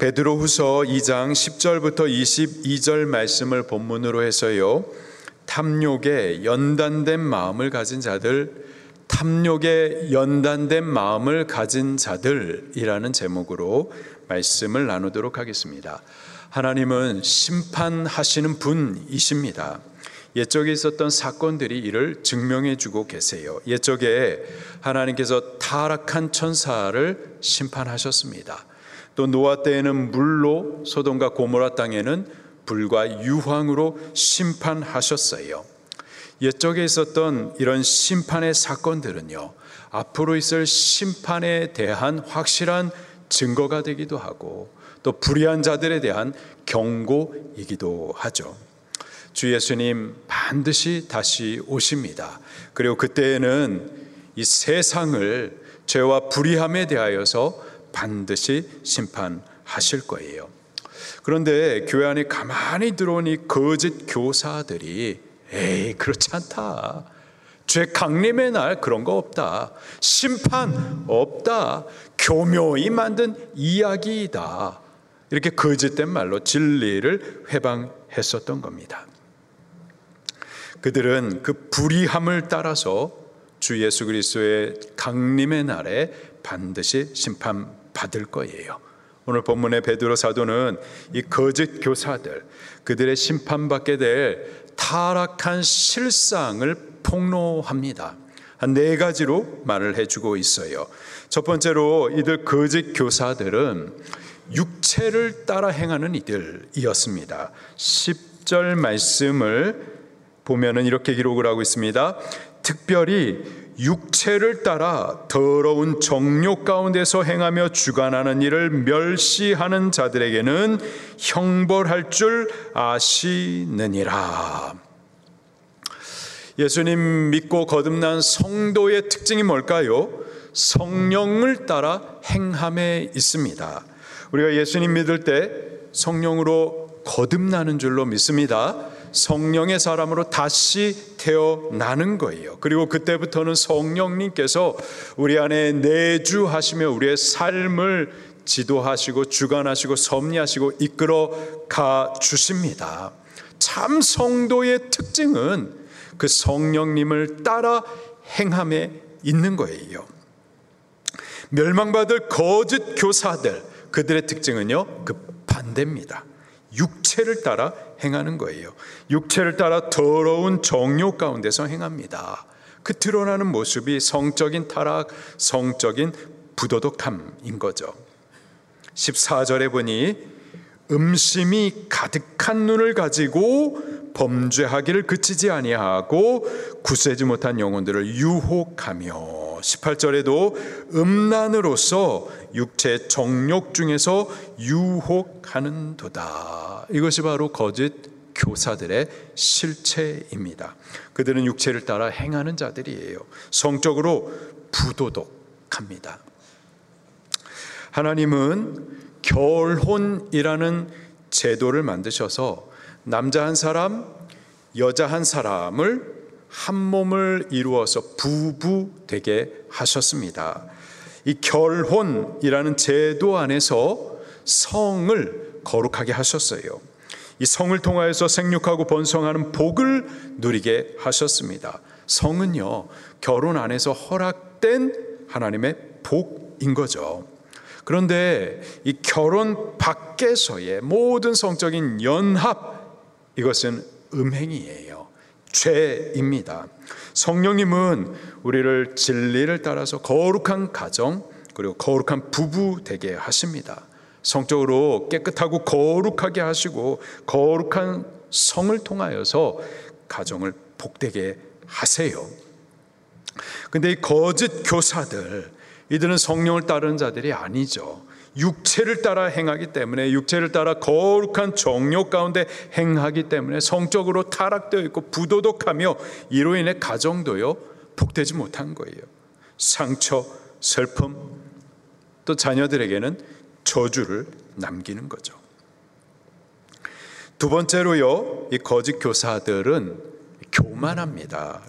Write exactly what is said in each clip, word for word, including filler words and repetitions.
베드로후서 이 장 십 절부터 이십이 절 말씀을 본문으로 해서요, 탐욕에 연단된 마음을 가진 자들, 탐욕에 연단된 마음을 가진 자들이라는 제목으로 말씀을 나누도록 하겠습니다. 하나님은 심판하시는 분이십니다. 옛적에 있었던 사건들이 이를 증명해 주고 계세요. 옛적에 하나님께서 타락한 천사를 심판하셨습니다. 또 노아 때에는 물로, 소돔과 고모라 땅에는 불과 유황으로 심판하셨어요. 옛적에 있었던 이런 심판의 사건들은요, 앞으로 있을 심판에 대한 확실한 증거가 되기도 하고 또 불의한 자들에 대한 경고이기도 하죠. 주 예수님 반드시 다시 오십니다. 그리고 그때에는 이 세상을 죄와 불의함에 대하여서 반드시 심판하실 거예요. 그런데 교회 안에 가만히 들어온 이 거짓 교사들이 에이 그렇지 않다, 죄 강림의 날 그런 거 없다, 심판 없다, 교묘히 만든 이야기이다, 이렇게 거짓된 말로 진리를 회방했었던 겁니다. 그들은 그 불의함을 따라서 주 예수 그리스도의 강림의 날에 반드시 심판받을 거예요. 오늘 본문의 베드로 사도는 이 거짓 교사들, 그들의 심판받게 될 타락한 실상을 폭로합니다. 한 네 가지로 말을 해주고 있어요. 첫 번째로 이들 거짓 교사들은 육체를 따라 행하는 이들이었습니다. 십 절 말씀을 보면은 이렇게 기록을 하고 있습니다. 특별히 육체를 따라 더러운 정욕 가운데서 행하며 주관하는 일을 멸시하는 자들에게는 형벌할 줄 아시느니라. 예수님 믿고 거듭난 성도의 특징이 뭘까요? 성령을 따라 행함에 있습니다. 우리가 예수님 믿을 때 성령으로 거듭나는 줄로 믿습니다. 성령의 사람으로 다시 태어나는 거예요. 그리고 그때부터는 성령님께서 우리 안에 내주하시며 우리의 삶을 지도하시고 주관하시고 섭리하시고 이끌어 가 주십니다. 참 성도의 특징은 그 성령님을 따라 행함에 있는 거예요. 멸망받을 거짓 교사들, 그들의 특징은요, 그 반대입니다. 육체를 따라 행하는 거예요. 육체를 따라 더러운 정욕 가운데서 행합니다. 그 드러나는 모습이 성적인 타락, 성적인 부도덕함인 거죠. 십사 절에 보니 음심이 가득한 눈을 가지고 범죄하기를 그치지 아니하고 굳세지 못한 영혼들을 유혹하며, 십팔 절에도 음란으로서 육체 정욕 중에서 유혹하는도다. 이것이 바로 거짓 교사들의 실체입니다. 그들은 육체를 따라 행하는 자들이에요. 성적으로 부도덕합니다. 하나님은 결혼이라는 제도를 만드셔서 남자 한 사람, 여자 한 사람을 한 몸을 이루어서 부부 되게 하셨습니다. 이 결혼이라는 제도 안에서 성을 거룩하게 하셨어요. 이 성을 통하여서 생육하고 번성하는 복을 누리게 하셨습니다. 성은요, 결혼 안에서 허락된 하나님의 복인 거죠. 그런데 이 결혼 밖에서의 모든 성적인 연합, 이것은 음행이에요. 죄입니다. 성령님은 우리를 진리를 따라서 거룩한 가정, 그리고 거룩한 부부 되게 하십니다. 성적으로 깨끗하고 거룩하게 하시고 거룩한 성을 통하여서 가정을 복되게 하세요. 근데 이 거짓 교사들, 이들은 성령을 따르는 자들이 아니죠. 육체를 따라 행하기 때문에, 육체를 따라 거룩한 정욕 가운데 행하기 때문에 성적으로 타락되어 있고 부도덕하며 이로 인해 가정도요 복되지 못한 거예요. 상처, 슬픔, 또 자녀들에게는 저주를 남기는 거죠. 두 번째로요, 이 거짓 교사들은 교만합니다.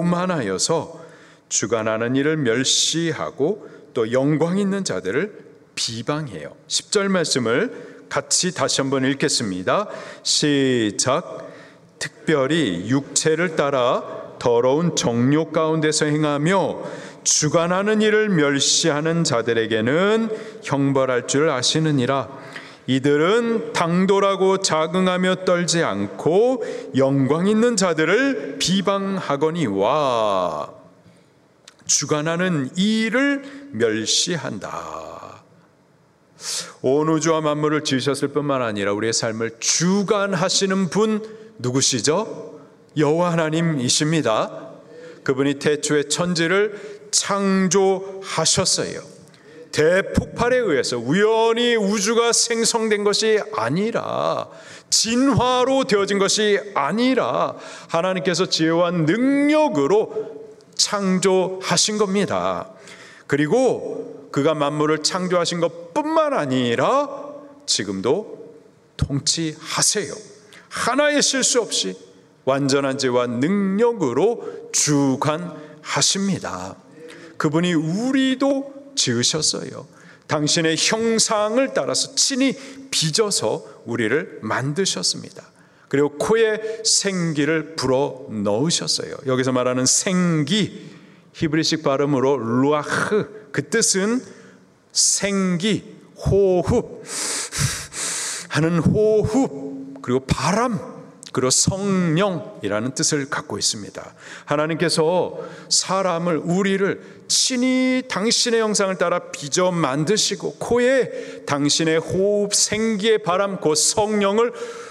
교만하여서 주관하는 일을 멸시하고 또 영광 있는 자들을 비방해요. 십 절 말씀을 같이 다시 한번 읽겠습니다. 시작. 특별히 육체를 따라 더러운 정욕 가운데서 행하며 주관하는 일을 멸시하는 자들에게는 형벌할 줄 아시느니라. 이들은 당돌하고 자긍하며 떨지 않고 영광 있는 자들을 비방하거니와 주관하는 일을 멸시한다. 온 우주와 만물을 지으셨을 뿐만 아니라 우리의 삶을 주관하시는 분 누구시죠? 여호와 하나님이십니다. 그분이 태초에 천지를 창조하셨어요. 대폭발에 의해서 우연히 우주가 생성된 것이 아니라, 진화로 되어진 것이 아니라 하나님께서 지혜와 능력으로 창조하신 겁니다. 그리고 그가 만물을 창조하신 것뿐만 아니라 지금도 통치하세요. 하나의 실수 없이 완전한 지혜와 능력으로 주관하십니다. 그분이 우리도 지으셨어요. 당신의 형상을 따라서 친히 빚어서 우리를 만드셨습니다. 그리고 코에 생기를 불어 넣으셨어요. 여기서 말하는 생기, 히브리식 발음으로 루아흐, 그 뜻은 생기, 호흡 하는 호흡, 그리고 바람, 그리고 성령이라는 뜻을 갖고 있습니다. 하나님께서 사람을, 우리를 친히 당신의 형상을 따라 빚어 만드시고 코에 당신의 호흡, 생기의 바람, 그 성령을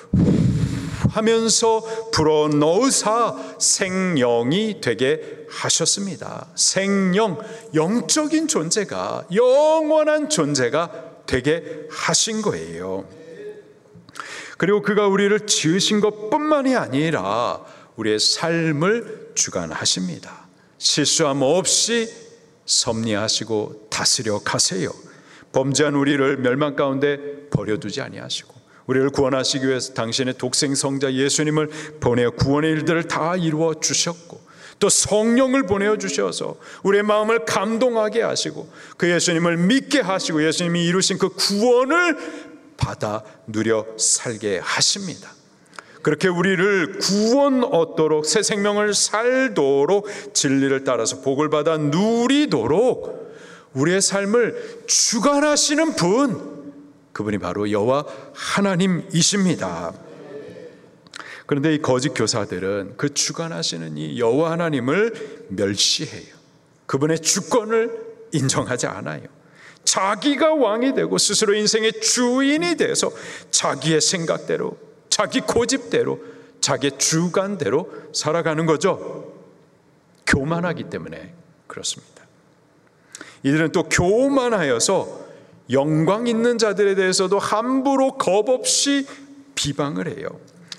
하면서 불어넣으사 생명이 되게 하셨습니다. 생명, 영적인 존재가, 영원한 존재가 되게 하신 거예요. 그리고 그가 우리를 지으신 것뿐만이 아니라 우리의 삶을 주관하십니다. 실수함 없이 섭리하시고 다스려 가세요. 범죄한 우리를 멸망 가운데 버려두지 아니하시고 우리를 구원하시기 위해서 당신의 독생 성자 예수님을 보내어 구원의 일들을 다 이루어 주셨고, 또 성령을 보내어 주셔서 우리의 마음을 감동하게 하시고 그 예수님을 믿게 하시고 예수님이 이루신 그 구원을 받아 누려 살게 하십니다. 그렇게 우리를 구원 얻도록, 새 생명을 살도록, 진리를 따라서 복을 받아 누리도록 우리의 삶을 주관하시는 분, 그분이 바로 여호와 하나님이십니다. 그런데 이 거짓 교사들은 그 주관하시는 이 여호와 하나님을 멸시해요. 그분의 주권을 인정하지 않아요. 자기가 왕이 되고 스스로 인생의 주인이 돼서 자기의 생각대로, 자기 고집대로, 자기의 주관대로 살아가는 거죠. 교만하기 때문에 그렇습니다. 이들은 또 교만하여서 영광 있는 자들에 대해서도 함부로 겁 없이 비방을 해요.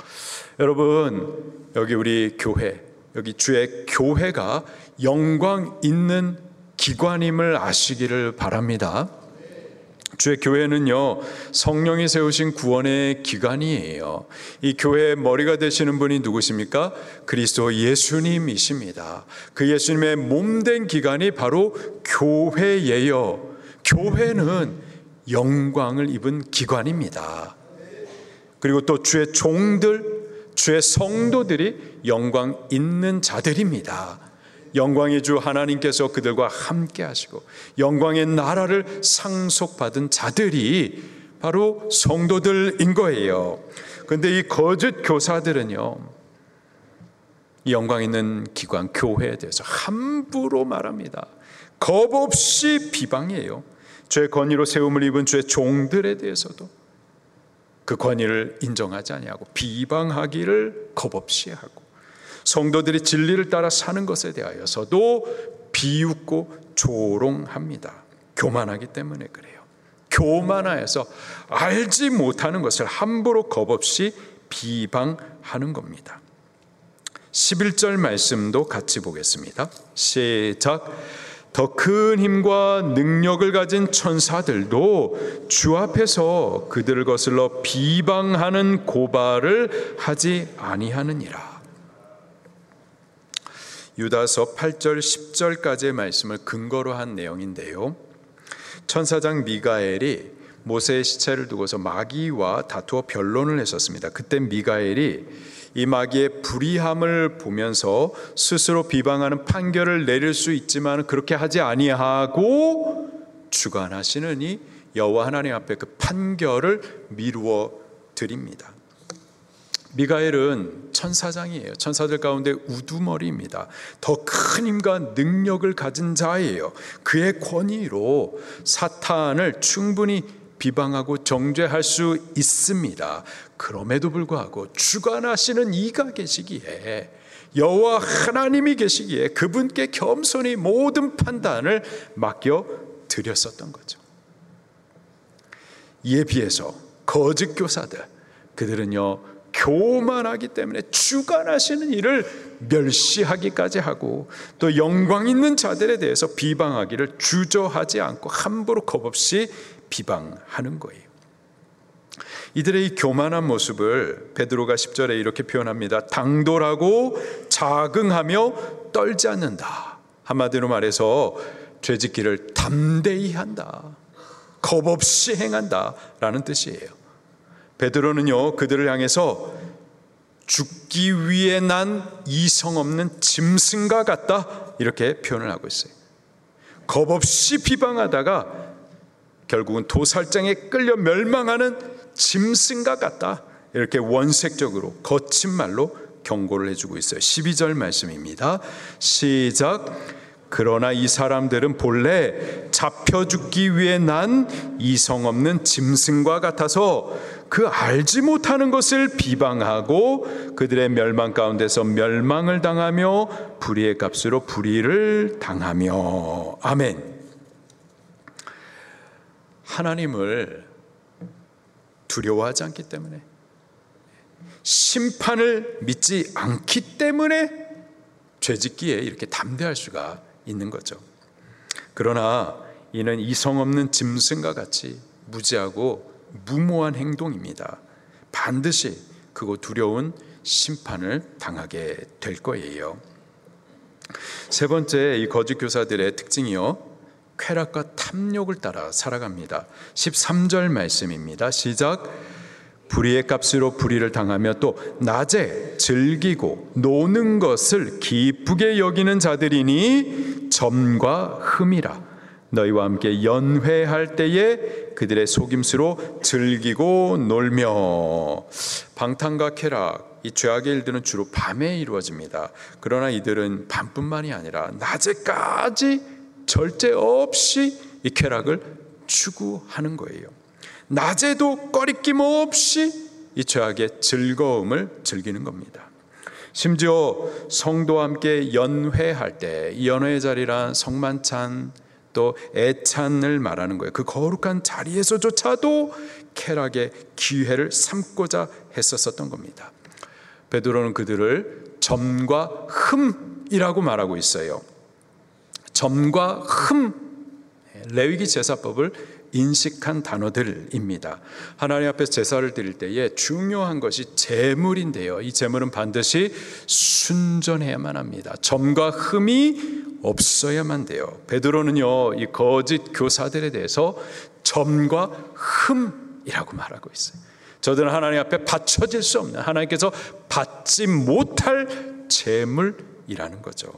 여러분, 여기 우리 교회, 여기 주의 교회가 영광 있는 기관임을 아시기를 바랍니다. 주의 교회는요, 성령이 세우신 구원의 기관이에요. 이 교회의 머리가 되시는 분이 누구십니까? 그리스도 예수님이십니다. 그 예수님의 몸된 기관이 바로 교회예요. 교회는 영광을 입은 기관입니다. 그리고 또 주의 종들, 주의 성도들이 영광 있는 자들입니다. 영광의 주 하나님께서 그들과 함께 하시고 영광의 나라를 상속받은 자들이 바로 성도들인 거예요. 그런데 이 거짓 교사들은요, 이 영광 있는 기관 교회에 대해서 함부로 말합니다. 겁 없이 비방해요. 주의 권위로 세움을 입은 주의 종들에 대해서도 그 권위를 인정하지 아니하고 비방하기를 겁 없이 하고, 성도들이 진리를 따라 사는 것에 대하여서도 비웃고 조롱합니다. 교만하기 때문에 그래요. 교만하여서 알지 못하는 것을 함부로 겁 없이 비방하는 겁니다. 십일 절 말씀도 같이 보겠습니다. 시작. 더 큰 힘과 능력을 가진 천사들도 주 앞에서 그들을 거슬러 비방하는 고발을 하지 아니하느니라. 유다서 팔 절 십 절까지의 말씀을 근거로 한 내용인데요, 천사장 미가엘이 모세의 시체를 두고서 마귀와 다투어 변론을 했었습니다. 그때 미가엘이 이 마귀의 불의함을 보면서 스스로 비방하는 판결을 내릴 수 있지만 그렇게 하지 아니하고 주관하시느니 여호와 하나님 앞에 그 판결을 미루어 드립니다. 미가엘은 천사장이에요. 천사들 가운데 우두머리입니다. 더 큰 힘과 능력을 가진 자예요. 그의 권위로 사탄을 충분히 비방하고 정죄할 수 있습니다. 그럼에도 불구하고 주관하시는 이가 계시기에, 여호와 하나님이 계시기에 그분께 겸손히 모든 판단을 맡겨 드렸었던 거죠. 이에 비해서 거짓 교사들, 그들은요 교만하기 때문에 주관하시는 일을 멸시하기까지 하고 또 영광 있는 자들에 대해서 비방하기를 주저하지 않고 함부로 겁없이 비방하는 거예요. 이들의 이 교만한 모습을 베드로가 십 절에 이렇게 표현합니다. 당돌하고 자긍하며 떨지 않는다. 한마디로 말해서 죄짓기를 담대히 한다, 겁없이 행한다 라는 뜻이에요. 베드로는요 그들을 향해서 죽기 위해 난 이성 없는 짐승과 같다 이렇게 표현을 하고 있어요. 겁없이 비방하다가 결국은 도살장에 끌려 멸망하는 짐승과 같다 이렇게 원색적으로 거친 말로 경고를 해주고 있어요. 십이 절 말씀입니다. 시작. 그러나 이 사람들은 본래 잡혀 죽기 위해 난 이성 없는 짐승과 같아서 그 알지 못하는 것을 비방하고 그들의 멸망 가운데서 멸망을 당하며 불의의 값으로 불의를 당하며. 아멘. 하나님을 두려워하지 않기 때문에, 심판을 믿지 않기 때문에 죄짓기에 이렇게 담대할 수가 있는 거죠. 그러나 이는 이성 없는 짐승과 같이 무지하고 무모한 행동입니다. 반드시 그거 두려운 심판을 당하게 될 거예요. 세 번째, 이 거짓 교사들의 특징이요, 쾌락과 탐욕을 따라 살아갑니다. 십삼 절 말씀입니다. 시작. 불의의 값으로 불의를 당하며 또 낮에 즐기고 노는 것을 기쁘게 여기는 자들이니 점과 흠이라. 너희와 함께 연회할 때에 그들의 속임수로 즐기고 놀며. 방탕과 쾌락, 이 죄악의 일들은 주로 밤에 이루어집니다. 그러나 이들은 밤뿐만이 아니라 낮에까지 절제 없이 이 쾌락을 추구하는 거예요. 낮에도 꺼리낌 없이 이 죄악의 즐거움을 즐기는 겁니다. 심지어 성도와 함께 연회할 때, 이 연회의 자리란 성만찬 또 애찬을 말하는 거예요. 그 거룩한 자리에서조차도 쾌락의 기회를 삼고자 했었던 겁니다. 베드로는 그들을 점과 흠이라고 말하고 있어요. 점과 흠, 레위기 제사법을 인식한 단어들입니다. 하나님 앞에서 제사를 드릴 때에 중요한 것이 제물인데요, 이 제물은 반드시 순전해야만 합니다. 점과 흠이 없어야만 돼요. 베드로는요 이 거짓 교사들에 대해서 점과 흠이라고 말하고 있어요. 저들은 하나님 앞에 바쳐질 수 없는, 하나님께서 받지 못할 제물이라는 거죠.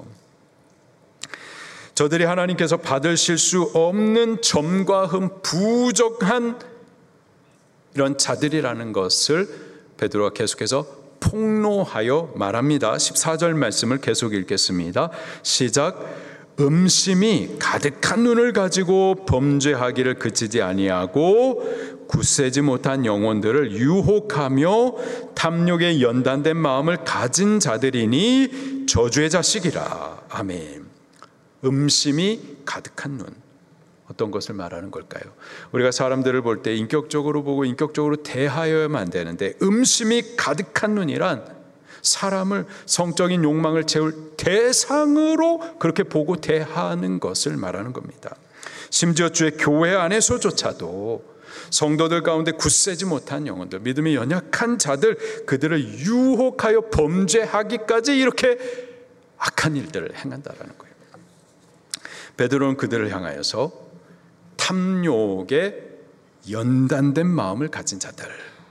저들이 하나님께서 받으실 수 없는 점과 흠, 부족한 이런 자들이라는 것을 베드로가 계속해서 폭로하여 말합니다. 십사 절 말씀을 계속 읽겠습니다. 시작. 음심이 가득한 눈을 가지고 범죄하기를 그치지 아니하고 굳세지 못한 영혼들을 유혹하며 탐욕에 연단된 마음을 가진 자들이니 저주의 자식이라. 아멘. 음심이 가득한 눈, 어떤 것을 말하는 걸까요? 우리가 사람들을 볼 때 인격적으로 보고 인격적으로 대하여야만 되는데, 음심이 가득한 눈이란 사람을, 성적인 욕망을 채울 대상으로 그렇게 보고 대하는 것을 말하는 겁니다. 심지어 주의 교회 안에서조차도 성도들 가운데 굳세지 못한 영혼들, 믿음이 연약한 자들, 그들을 유혹하여 범죄하기까지 이렇게 악한 일들을 행한다라는 거예요. 베드로는 그들을 향하여서 탐욕에 연단된 마음을 가진 자들,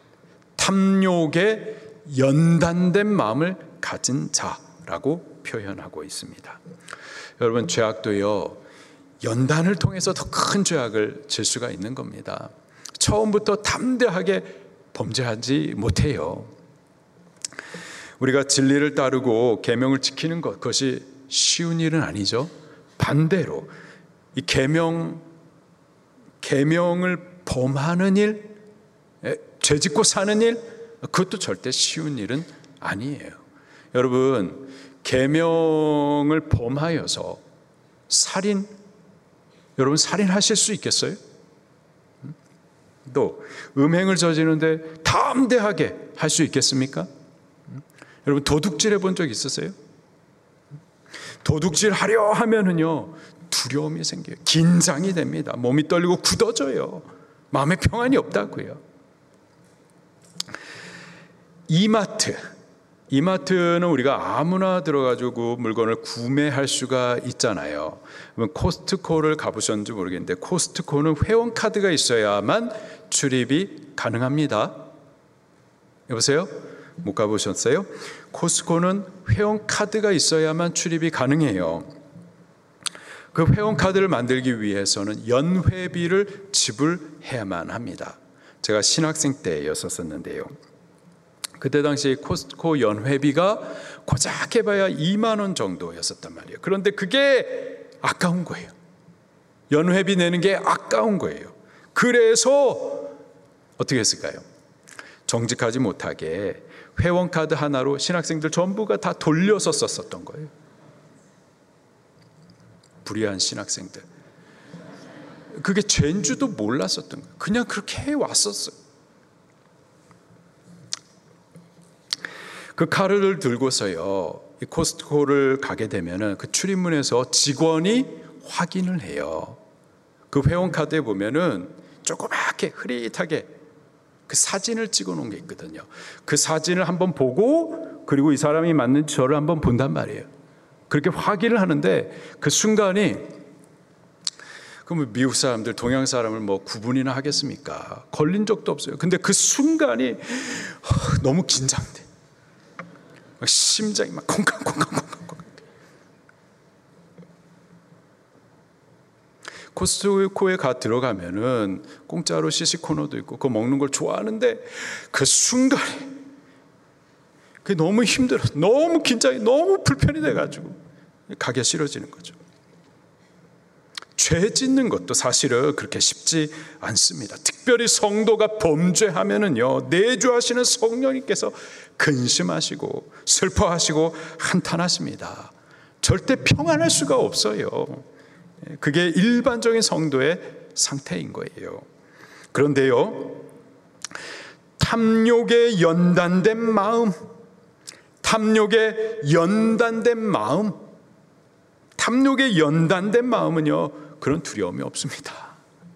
탐욕에 연단된 마음을 가진 자라고 표현하고 있습니다. 여러분, 죄악도요, 연단을 통해서 더 큰 죄악을 질 수가 있는 겁니다. 처음부터 담대하게 범죄하지 못해요. 우리가 진리를 따르고 계명을 지키는 것, 그것이 쉬운 일은 아니죠. 반대로 이 계명, 계명을 범하는 일, 죄짓고 사는 일, 그것도 절대 쉬운 일은 아니에요. 여러분, 계명을 범하여서 살인, 여러분 살인하실 수 있겠어요? 또 음행을 저지르는데 담대하게 할 수 있겠습니까? 여러분, 도둑질 해본 적 있으세요? 도둑질 하려 하면은요, 두려움이 생겨요. 긴장이 됩니다. 몸이 떨리고 굳어져요. 마음에 평안이 없다고요. 이마트, 이마트는 우리가 아무나 들어가지고 물건을 구매할 수가 있잖아요. 코스트코를 가보셨는지 모르겠는데, 코스트코는 회원카드가 있어야만 출입이 가능합니다. 여보세요? 못 가보셨어요? 코스트코는 회원카드가 있어야만 출입이 가능해요. 그 회원카드를 만들기 위해서는 연회비를 지불해야만 합니다. 제가 신학생 때였었는데요. 그때 당시 코스트코 연회비가 고작 해봐야 이만 원 정도였었단 말이에요. 그런데 그게 아까운 거예요. 연회비 내는 게 아까운 거예요. 그래서 어떻게 했을까요? 정직하지 못하게 회원카드 하나로 신학생들 전부가 다 돌려서 썼었던 거예요. 불의한 신학생들. 그게 죄인 줄도 몰랐었던 거예요. 그냥 그렇게 해왔었어요. 그 카드를 들고서요, 이 코스트코를 가게 되면은 그 출입문에서 직원이 확인을 해요. 그 회원카드에 보면은 조그맣게 흐릿하게 그 사진을 찍어 놓은 게 있거든요. 그 사진을 한번 보고, 그리고 이 사람이 맞는지 저를 한번 본단 말이에요. 그렇게 확인을 하는데 그 순간이, 그럼 미국 사람들, 동양 사람을 뭐 구분이나 하겠습니까? 걸린 적도 없어요. 근데 그 순간이 너무 긴장돼. 심장이 막 콩강콩강콩강. 코스트코에 가 들어가면은 공짜로 시식 코너도 있고 그거 먹는 걸 좋아하는데, 그 순간에 그게 너무 힘들어, 너무 긴장이, 너무 불편이 돼가지고 가기가 싫어지는 거죠. 죄 짓는 것도 사실은 그렇게 쉽지 않습니다. 특별히 성도가 범죄하면은요, 내주하시는 성령님께서 근심하시고 슬퍼하시고 한탄하십니다. 절대 평안할 수가 없어요. 그게 일반적인 성도의 상태인 거예요. 그런데요, 탐욕에 연단된 마음, 탐욕에 연단된 마음, 탐욕에 연단된 마음은요, 그런 두려움이 없습니다.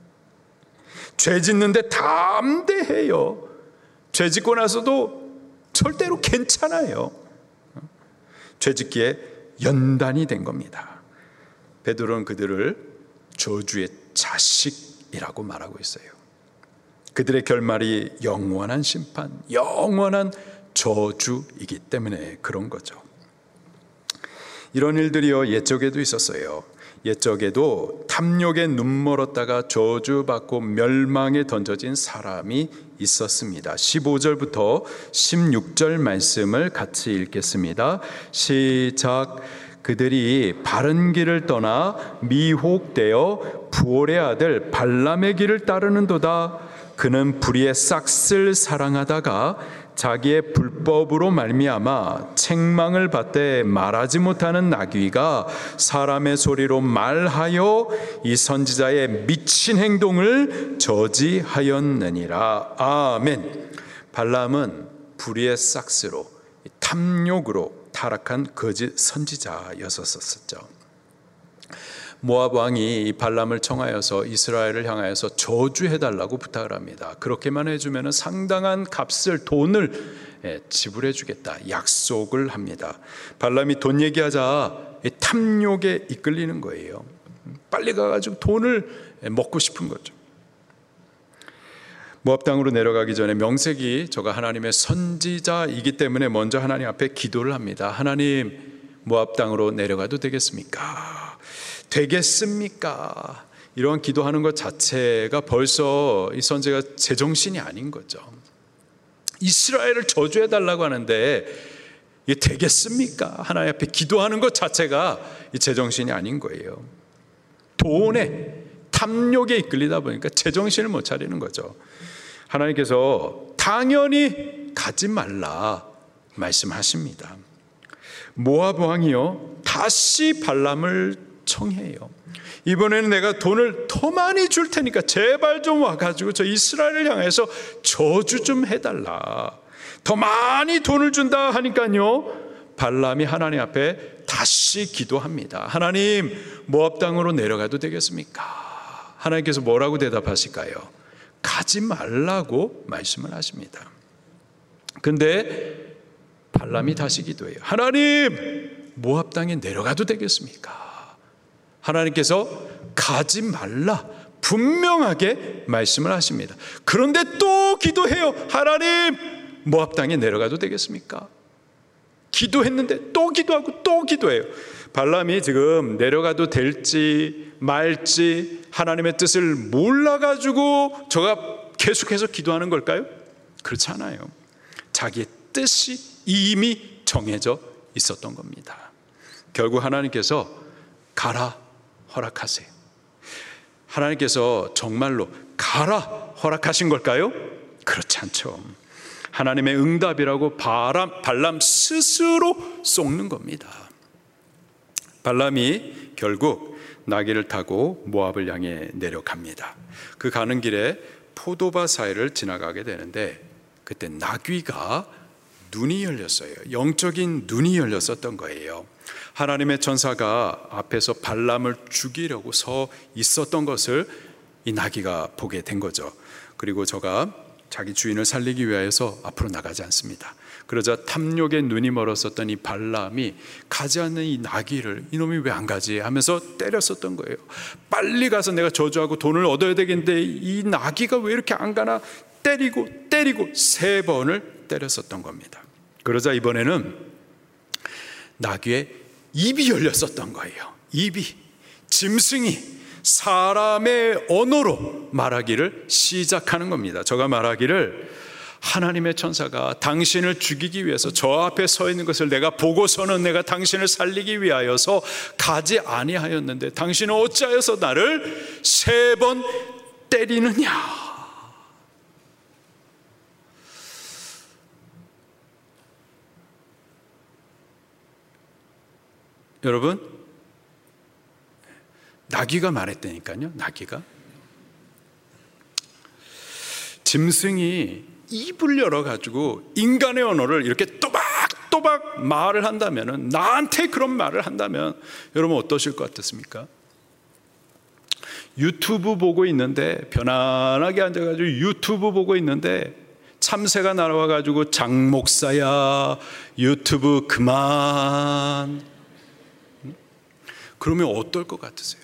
죄 짓는데 담대해요. 죄 짓고 나서도 절대로 괜찮아요. 죄 짓기에 연단이 된 겁니다. 베드로는 그들을 저주의 자식이라고 말하고 있어요. 그들의 결말이 영원한 심판, 영원한 저주이기 때문에 그런 거죠. 이런 일들이요, 옛적에도 있었어요. 옛적에도 탐욕에 눈멀었다가 저주받고 멸망에 던져진 사람이 있었습니다. 십오 절부터 십육 절 말씀을 같이 읽겠습니다. 시작. 그들이 바른 길을 떠나 미혹되어 부올의 아들 발람의 길을 따르는도다. 그는 불의의 싹을 사랑하다가 자기의 불법으로 말미암아 책망을 받되 말하지 못하는 나귀가 사람의 소리로 말하여 이 선지자의 미친 행동을 저지하였느니라. 아멘. 발람은 불의의 싹스로, 탐욕으로 타락한 거짓 선지자였었었죠. 모압 왕이 이 발람을 청하여서 이스라엘을 향하여서 저주해달라고 부탁을 합니다. 그렇게만 해주면 상당한 값을, 돈을 지불해 주겠다 약속을 합니다. 발람이 돈 얘기하자 탐욕에 이끌리는 거예요. 빨리 가가지고 돈을 먹고 싶은 거죠. 모압 땅으로 내려가기 전에 명색이 저가 하나님의 선지자이기 때문에 먼저 하나님 앞에 기도를 합니다. 하나님, 모압 땅으로 내려가도 되겠습니까? 되겠습니까? 이런 기도하는 것 자체가 벌써 이 선지자가 제정신이 아닌 거죠. 이스라엘을 저주해달라고 하는데 이게 되겠습니까? 하나님 앞에 기도하는 것 자체가 이 제정신이 아닌 거예요. 돈에, 탐욕에 이끌리다 보니까 제정신을 못 차리는 거죠. 하나님께서 당연히 가지 말라 말씀하십니다. 모압 왕이요 다시 발람을 청해요. 이번에는 내가 돈을 더 많이 줄 테니까 제발 좀 와가지고 저 이스라엘을 향해서 저주 좀 해달라. 더 많이 돈을 준다 하니까요, 발람이 하나님 앞에 다시 기도합니다. 하나님, 모압 땅으로 내려가도 되겠습니까? 하나님께서 뭐라고 대답하실까요? 가지 말라고 말씀을 하십니다. 근데 발람이 다시 기도해요. 하나님, 모압 땅에 내려가도 되겠습니까? 하나님께서 가지 말라 분명하게 말씀을 하십니다. 그런데 또 기도해요. 하나님, 모압 땅에 내려가도 되겠습니까? 기도했는데 또 기도하고 또 기도해요. 발람이 지금 내려가도 될지 말지 하나님의 뜻을 몰라가지고 저가 계속해서 기도하는 걸까요? 그렇지 않아요. 자기의 뜻이 이미 정해져 있었던 겁니다. 결국 하나님께서 가라 허락하세요. 하나님께서 정말로 가라 허락하신 걸까요? 그렇지 않죠. 하나님의 응답이라고 바람, 발람 스스로 쏟는 겁니다. 발람이 결국 나귀를 타고 모압을 향해 내려갑니다. 그 가는 길에 포도밭 사이를 지나가게 되는데 그때 나귀가 눈이 열렸어요. 영적인 눈이 열렸었던 거예요. 하나님의 천사가 앞에서 발람을 죽이려고 서 있었던 것을 이 나귀가 보게 된 거죠. 그리고 저가 자기 주인을 살리기 위하여서 앞으로 나가지 않습니다. 그러자 탐욕의 눈이 멀었었던 이 발람이 가지 않는 이 나귀를 이놈이 왜 안 가지 하면서 때렸었던 거예요. 빨리 가서 내가 저주하고 돈을 얻어야 되겠는데 이 나귀가 왜 이렇게 안 가나 때리고 때리고 세 번을 때렸었던 겁니다. 그러자 이번에는 나귀의 입이 열렸었던 거예요. 입이, 짐승이 사람의 언어로 말하기를 시작하는 겁니다. 저가 말하기를 하나님의 천사가 당신을 죽이기 위해서 저 앞에 서 있는 것을 내가 보고서는 내가 당신을 살리기 위하여서 가지 아니하였는데 당신은 어찌하여서 나를 세 번 때리느냐. 여러분, 나귀가 말했다니까요. 나귀가 짐승이 입을 열어가지고 인간의 언어를 이렇게 또박또박 말을 한다면, 나한테 그런 말을 한다면 여러분 어떠실 것 같습니까? 유튜브 보고 있는데 편안하게 앉아가지고 유튜브 보고 있는데 참새가 날아와가지고 장 목사야 유튜브 그만, 그러면 어떨 것 같으세요?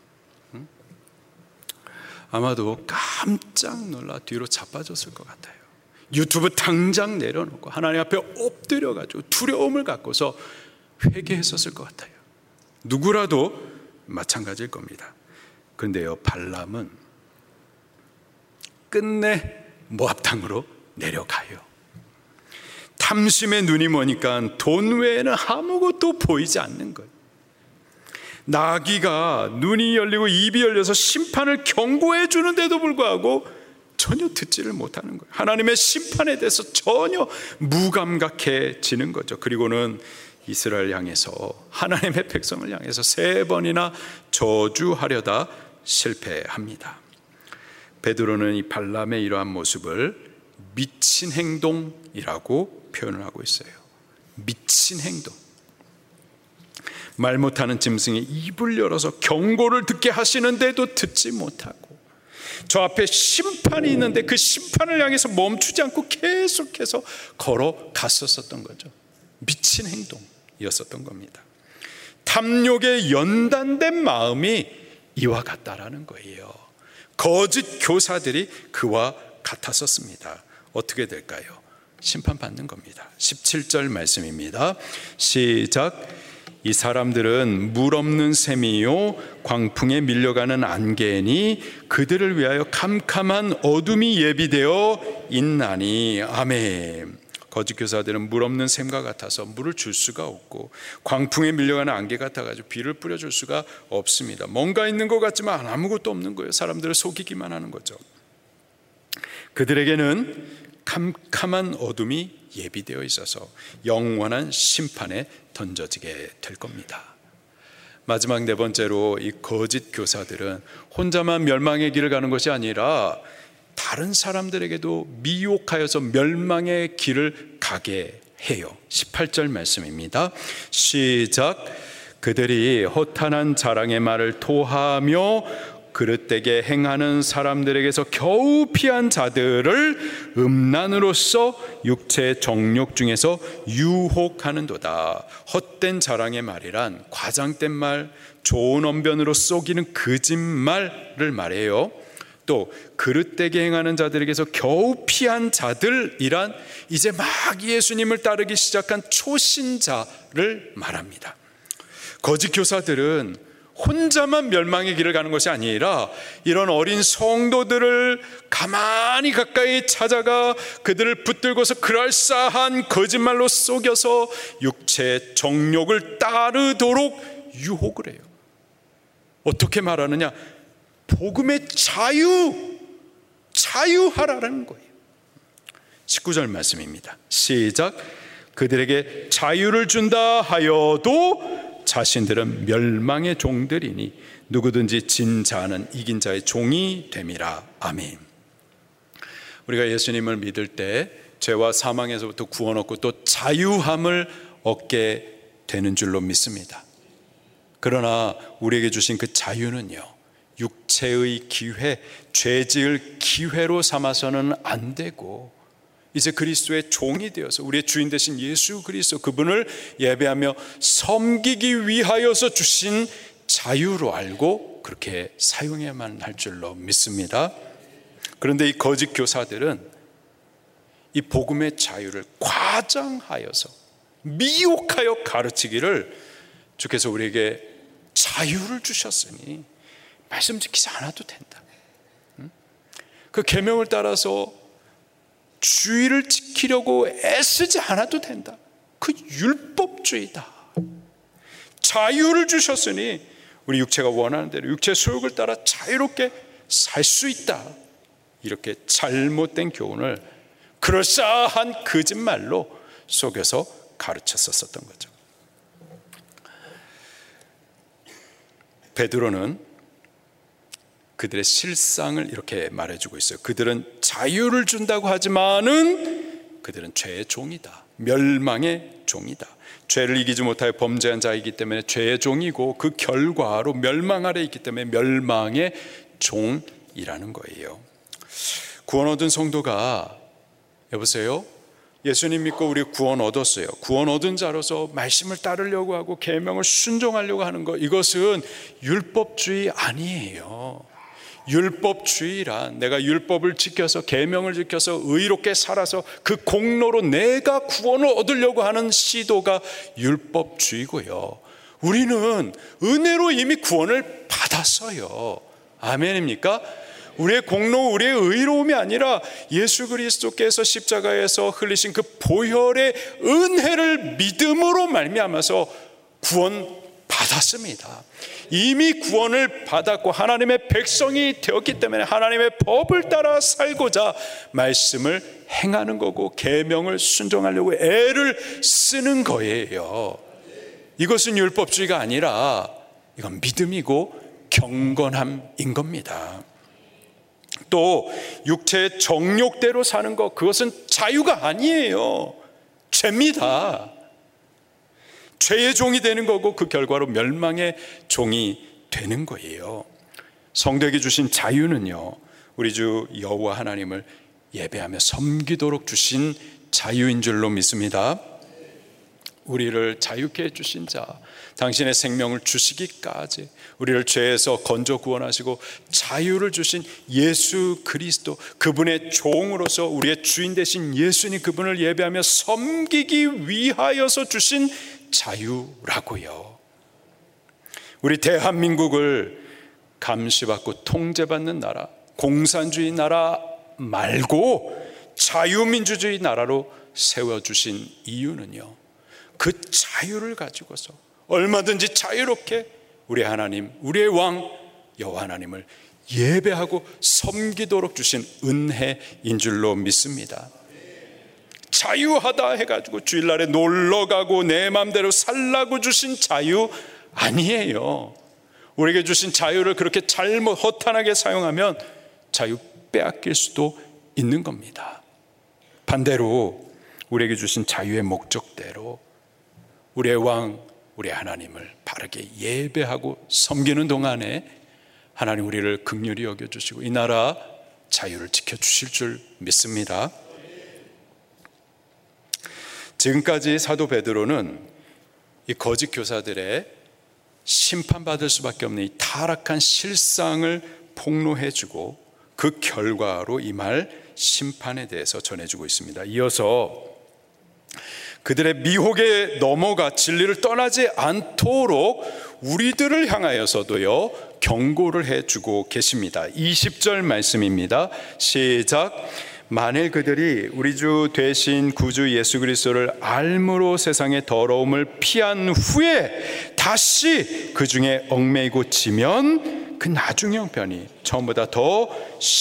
아마도 깜짝 놀라 뒤로 자빠졌을 것 같아요. 유튜브 당장 내려놓고 하나님 앞에 엎드려가지고 두려움을 갖고서 회개했었을 것 같아요. 누구라도 마찬가지일 겁니다. 그런데요, 발람은 끝내 모압 땅으로 내려가요. 탐심의 눈이 머니까 돈 외에는 아무것도 보이지 않는 거예요. 나귀가 눈이 열리고 입이 열려서 심판을 경고해 주는데도 불구하고 전혀 듣지를 못하는 거예요. 하나님의 심판에 대해서 전혀 무감각해지는 거죠. 그리고는 이스라엘 향해서, 하나님의 백성을 향해서 세 번이나 저주하려다 실패합니다. 베드로는 이 발람의 이러한 모습을 미친 행동이라고 표현을 하고 있어요. 미친 행동. 말 못하는 짐승이 입을 열어서 경고를 듣게 하시는데도 듣지 못하고, 저 앞에 심판이 있는데 그 심판을 향해서 멈추지 않고 계속해서 걸어갔었던 거죠. 미친 행동이었었던 겁니다. 탐욕에 연단된 마음이 이와 같다라는 거예요. 거짓 교사들이 그와 같았었습니다. 어떻게 될까요? 심판받는 겁니다. 십칠 절 말씀입니다. 시작. 이 사람들은 물 없는 샘이요 광풍에 밀려가는 안개니 그들을 위하여 캄캄한 어둠이 예비되어 있나니. 아멘. 거짓 교사들은 물 없는 샘과 같아서 물을 줄 수가 없고 광풍에 밀려가는 안개 같아가지고 비를 뿌려줄 수가 없습니다. 뭔가 있는 것 같지만 아무것도 없는 거예요. 사람들을 속이기만 하는 거죠. 그들에게는 캄캄한 어둠이 예비되어 있어서 영원한 심판에 던져지게 될 겁니다. 마지막 네 번째로 이 거짓 교사들은 혼자만 멸망의 길을 가는 것이 아니라 다른 사람들에게도 미혹하여서 멸망의 길을 가게 해요. 십팔 절 말씀입니다. 시작. 그들이 허탄한 자랑의 말을 토하며 그릇되게 행하는 사람들에게서 겨우 피한 자들을 음란으로써 육체의 정욕 중에서 유혹하는도다. 헛된 자랑의 말이란 과장된 말, 좋은 언변으로 속이는 거짓말을 말해요. 또 그릇되게 행하는 자들에게서 겨우 피한 자들이란 이제 막 예수님을 따르기 시작한 초신자를 말합니다. 거짓 교사들은 혼자만 멸망의 길을 가는 것이 아니라 이런 어린 성도들을 가만히 가까이 찾아가 그들을 붙들고서 그럴싸한 거짓말로 속여서 육체의 정욕을 따르도록 유혹을 해요. 어떻게 말하느냐? 복음의 자유, 자유하라는 거예요. 십구 절 말씀입니다. 시작. 그들에게 자유를 준다 하여도 자신들은 멸망의 종들이니 누구든지 진 자는 이긴 자의 종이 됨이라. 아멘. 우리가 예수님을 믿을 때 죄와 사망에서부터 구원 얻고 또 자유함을 얻게 되는 줄로 믿습니다. 그러나 우리에게 주신 그 자유는요, 육체의 기회, 죄 지을 기회로 삼아서는 안 되고 이제 그리스도의 종이 되어서 우리의 주인 되신 예수 그리스도 그분을 예배하며 섬기기 위하여서 주신 자유로 알고 그렇게 사용해야만 할 줄로 믿습니다. 그런데 이 거짓 교사들은 이 복음의 자유를 과장하여서 미혹하여 가르치기를 주께서 우리에게 자유를 주셨으니 말씀 지키지 않아도 된다. 그 계명을 따라서 주의를 지키려고 애쓰지 않아도 된다. 그 율법주의다. 자유를 주셨으니 우리 육체가 원하는 대로 육체의 소욕을 따라 자유롭게 살 수 있다. 이렇게 잘못된 교훈을 그럴싸한 거짓말로 속여서 가르쳤었던 거죠. 베드로는 그들의 실상을 이렇게 말해주고 있어요. 그들은 자유를 준다고 하지만은 그들은 죄의 종이다. 멸망의 종이다. 죄를 이기지 못하여 범죄한 자이기 때문에 죄의 종이고 그 결과로 멸망 아래 있기 때문에 멸망의 종이라는 거예요. 구원 얻은 성도가, 여보세요? 예수님 믿고 우리 구원 얻었어요. 구원 얻은 자로서 말씀을 따르려고 하고 계명을 순종하려고 하는 것, 이것은 율법주의 아니에요. 율법주의란 내가 율법을 지켜서 계명을 지켜서 의롭게 살아서 그 공로로 내가 구원을 얻으려고 하는 시도가 율법주의고요. 우리는 은혜로 이미 구원을 받았어요. 아멘입니까? 우리의 공로, 우리의 의로움이 아니라 예수 그리스도께서 십자가에서 흘리신 그 보혈의 은혜를 믿음으로 말미암아서 구원 받았습니다. 이미 구원을 받았고 하나님의 백성이 되었기 때문에 하나님의 법을 따라 살고자 말씀을 행하는 거고 계명을 순종하려고 애를 쓰는 거예요. 이것은 율법주의가 아니라 이건 믿음이고 경건함인 겁니다. 또 육체의 정욕대로 사는 것, 그것은 자유가 아니에요. 죄입니다. 죄의 종이 되는 거고 그 결과로 멸망의 종이 되는 거예요. 성도에게 주신 자유는요, 우리 주 여호와 하나님을 예배하며 섬기도록 주신 자유인 줄로 믿습니다. 우리를 자유케 해주신 자, 당신의 생명을 주시기까지 우리를 죄에서 건져 구원하시고 자유를 주신 예수 그리스도, 그분의 종으로서 우리의 주인 되신 예수님, 그분을 예배하며 섬기기 위하여서 주신 자유라고요. 우리 대한민국을 감시받고 통제받는 나라, 공산주의 나라 말고 자유민주주의 나라로 세워주신 이유는요, 그 자유를 가지고서 얼마든지 자유롭게 우리 하나님, 우리의 왕 여호와 하나님을 예배하고 섬기도록 주신 은혜인 줄로 믿습니다. 자유하다 해가지고 주일날에 놀러가고 내 맘대로 살라고 주신 자유 아니에요. 우리에게 주신 자유를 그렇게 잘못 허탄하게 사용하면 자유 빼앗길 수도 있는 겁니다. 반대로 우리에게 주신 자유의 목적대로 우리의 왕, 우리 하나님을 바르게 예배하고 섬기는 동안에 하나님 우리를 긍휼히 여겨주시고 이 나라 자유를 지켜주실 줄 믿습니다. 지금까지 사도 베드로는 이 거짓 교사들의 심판받을 수밖에 없는 이 타락한 실상을 폭로해주고 그 결과로 임할 심판에 대해서 전해주고 있습니다. 이어서 그들의 미혹에 넘어가 진리를 떠나지 않도록 우리들을 향하여서도요 경고를 해주고 계십니다. 이십 절 말씀입니다. 시작. 만일 그들이 우리 주 되신 구주 예수 그리스도를 알므로 세상의 더러움을 피한 후에 다시 그 중에 얽매이고 지면 그 나중 형편이 처음보다 더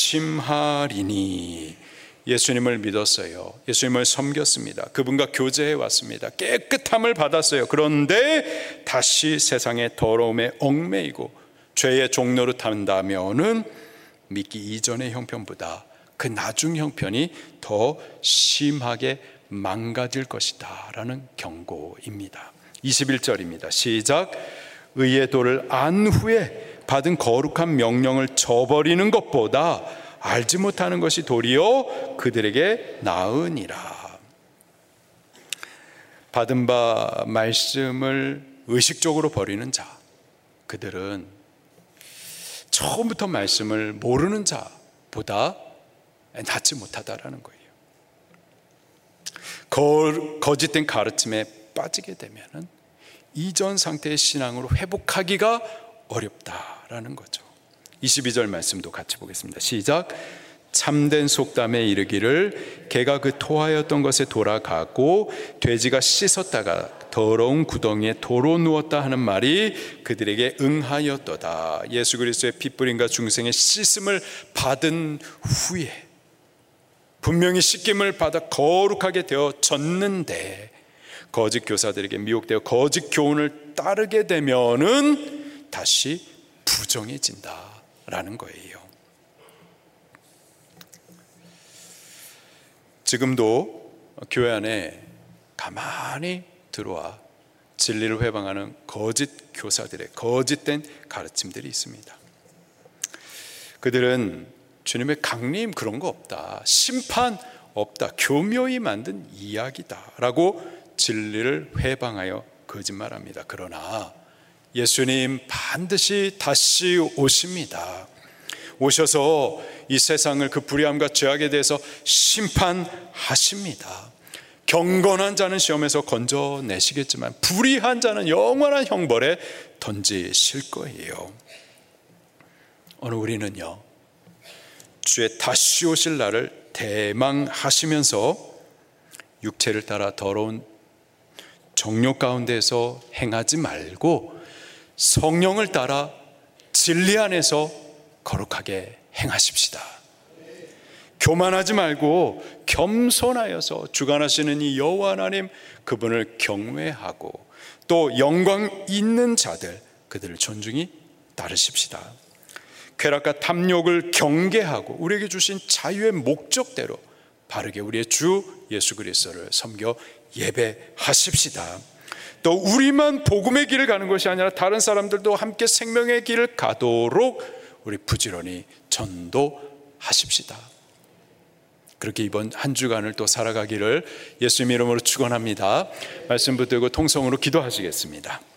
심하리니. 예수님을 믿었어요. 예수님을 섬겼습니다. 그분과 교제해 왔습니다. 깨끗함을 받았어요. 그런데 다시 세상의 더러움에 얽매이고 죄의 종로로 탄다면은 믿기 이전의 형편보다 그 나중 형편이 더 심하게 망가질 것이다 라는 경고입니다. 이십일 절입니다. 시작. 의의 도를 안 후에 받은 거룩한 명령을 저버리는 것보다 알지 못하는 것이 도리어 그들에게 나으니라. 받은 바 말씀을 의식적으로 버리는 자, 그들은 처음부터 말씀을 모르는 자보다 낫지 못하다라는 거예요. 거, 거짓된 가르침에 빠지게 되면은 이전 상태의 신앙으로 회복하기가 어렵다라는 거죠. 이십이 절 말씀도 같이 보겠습니다. 시작. 참된 속담에 이르기를 개가 그 토하였던 것에 돌아가고 돼지가 씻었다가 더러운 구덩이에 도로 누웠다 하는 말이 그들에게 응하였도다. 예수 그리스도의 핏불임과 중생의 씻음을 받은 후에 분명히 씻김을 받아 거룩하게 되어졌는데 거짓 교사들에게 미혹되어 거짓 교훈을 따르게 되면은 다시 부정해진다라는 거예요. 지금도 교회 안에 가만히 들어와 진리를 회방하는 거짓 교사들의 거짓된 가르침들이 있습니다. 그들은 주님의 강림 그런 거 없다, 심판 없다, 교묘히 만든 이야기다 라고 진리를 회방하여 거짓말합니다. 그러나 예수님 반드시 다시 오십니다. 오셔서 이 세상을 그 불의함과 죄악에 대해서 심판하십니다. 경건한 자는 시험에서 건져내시겠지만 불의한 자는 영원한 형벌에 던지실 거예요. 오늘 우리는요 주의 다시 오실 날을 대망하시면서 육체를 따라 더러운 정욕 가운데서 행하지 말고 성령을 따라 진리 안에서 거룩하게 행하십시다. 교만하지 말고 겸손하여서 주관하시는 이 여호와 하나님 그분을 경외하고 또 영광 있는 자들 그들을 존중히 따르십시다. 쾌락과 탐욕을 경계하고 우리에게 주신 자유의 목적대로 바르게 우리의 주 예수 그리스도를 섬겨 예배하십시다. 또 우리만 복음의 길을 가는 것이 아니라 다른 사람들도 함께 생명의 길을 가도록 우리 부지런히 전도하십시다. 그렇게 이번 한 주간을 또 살아가기를 예수님 이름으로 축원합니다. 말씀 붙들고 통성으로 기도하시겠습니다.